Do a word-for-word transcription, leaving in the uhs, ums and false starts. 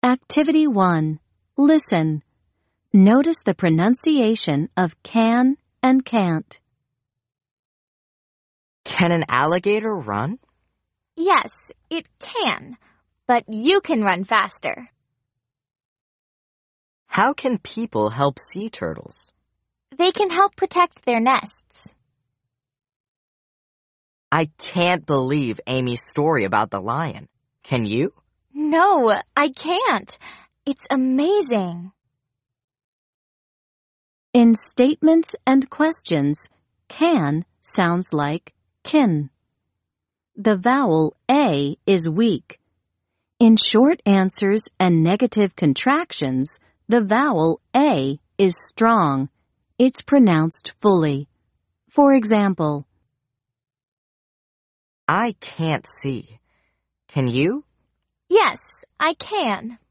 Activity one. Listen. Notice the pronunciation of can and can't. Can an alligator run? Yes, it can, but you can run faster. How can people help sea turtles? They can help protect their nests. I can't believe Amy's story about the lion. Can you? No, I can't. It's amazing. In statements and questions, can sounds like kin. The vowel A is weak. In short answers and negative contractions, the vowel A is strong. It's pronounced fully. For example, I can't see. Can you? Yes, I can.